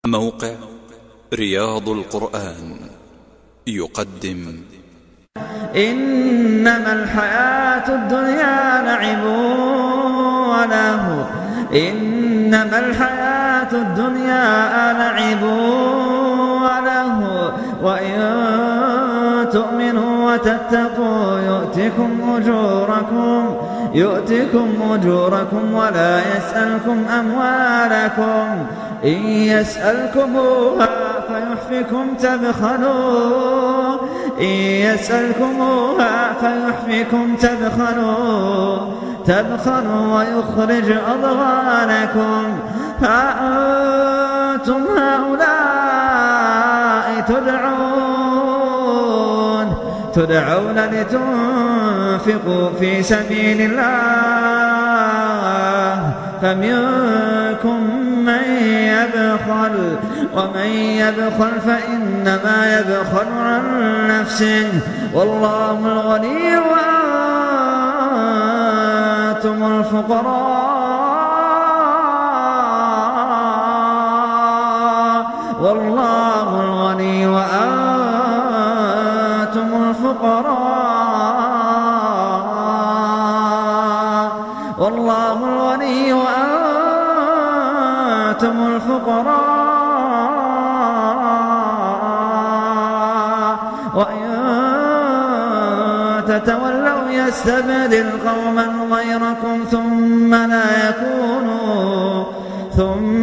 موقع رياض القرآن يقدم إنما الحياة الدنيا لعب ولهو إنما الحياة الدنيا لعب ولهو وإن تؤمنوا وتتقوا يؤتكم أجوركم ولا يسألكم أموالكم إن يسألكموها فيحفكم تبخلوا ويخرج أضغانكم. ها أنتم هؤلاء تدعون لتنفقوا في سبيل الله فمنكم من يبخل ومن يبخل فإنما يبخل عن نفسه والله الغني وأنتم الفقراء والله الغني وأنتم الفقراء وإن تتولوا يستبدل قوما غيركم ثم